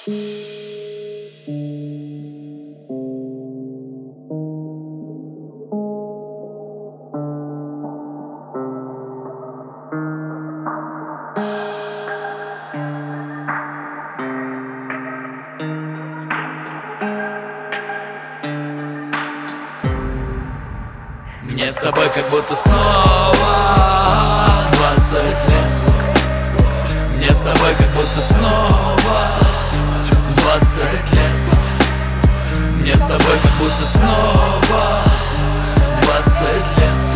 Мне с тобой как будто снова 20 лет. Мне с тобой как будто снова 20 лет. Мне с тобой как будто снова 20 лет.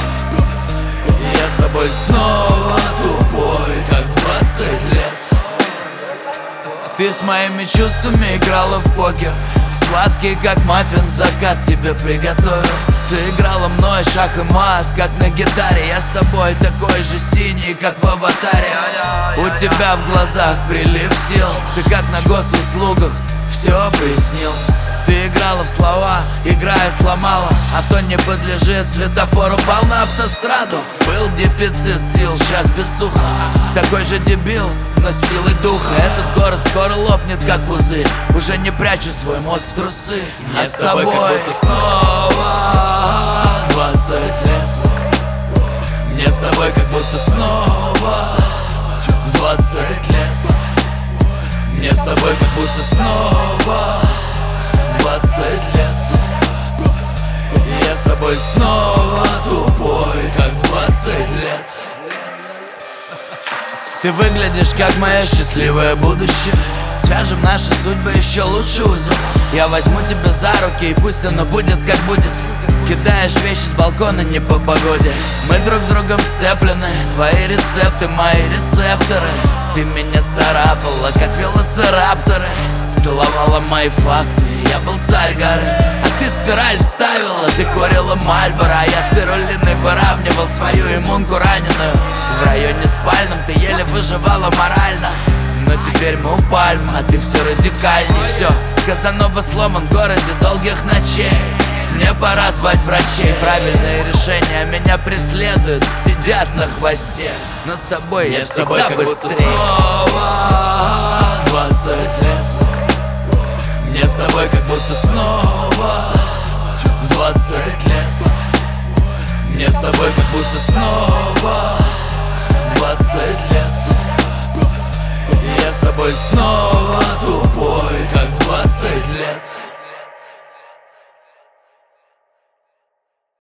Я с тобой снова тупой, как 20 лет. Ты с моими чувствами играла в покер. Сладкий как маффин, закат тебе приготовил. Ты играла мной шах и мат, как на гитаре. Я с тобой такой же синий, как в аватаре. У тебя в глазах прилив сил. Ты как на госуслугах, все приснилось. Ты играла в слова, играя сломала. Авто не подлежит светофору, упал на автостраду. Был дефицит сил, сейчас бицуха. Такой же дебил, но с силой духа. Этот город скоро лопнет, как пузырь. Уже не прячу свой мозг в трусы. Мне с тобой как будто снова 20 лет. Мне с тобой как будто снова 20 лет. Мне с тобой как будто снова 20 лет. Я с тобой снова тупой, как 20 лет. Ты выглядишь как мое счастливое будущее. Свяжем наши судьбы еще лучше узел. Я возьму тебя за руки, и пусть оно будет как будет. Кидаешь вещи с балкона не по погоде. Мы друг с другом сцеплены. Твои рецепты, мои рецепторы. Ты меня царапала, как велоцирапторы. Целовала мои факты, я был царь горы. А ты спираль вставила, ты курила Мальборо. А я спирулиной выравнивал свою иммунку раненую. В районе спальном ты еле выживала морально. Но теперь мы у пальмы, а ты все радикальней. Все, Казанова сломан в городе долгих ночей. Мне пора звать врачей. Правильные решения меня преследуют, сидят на хвосте. Но с тобой я всегда быстрее. Снова 20 лет. Мне с тобой как будто снова 20 лет. Мне с тобой как будто снова 20 лет. Я с тобой снова тупой, как 20 лет.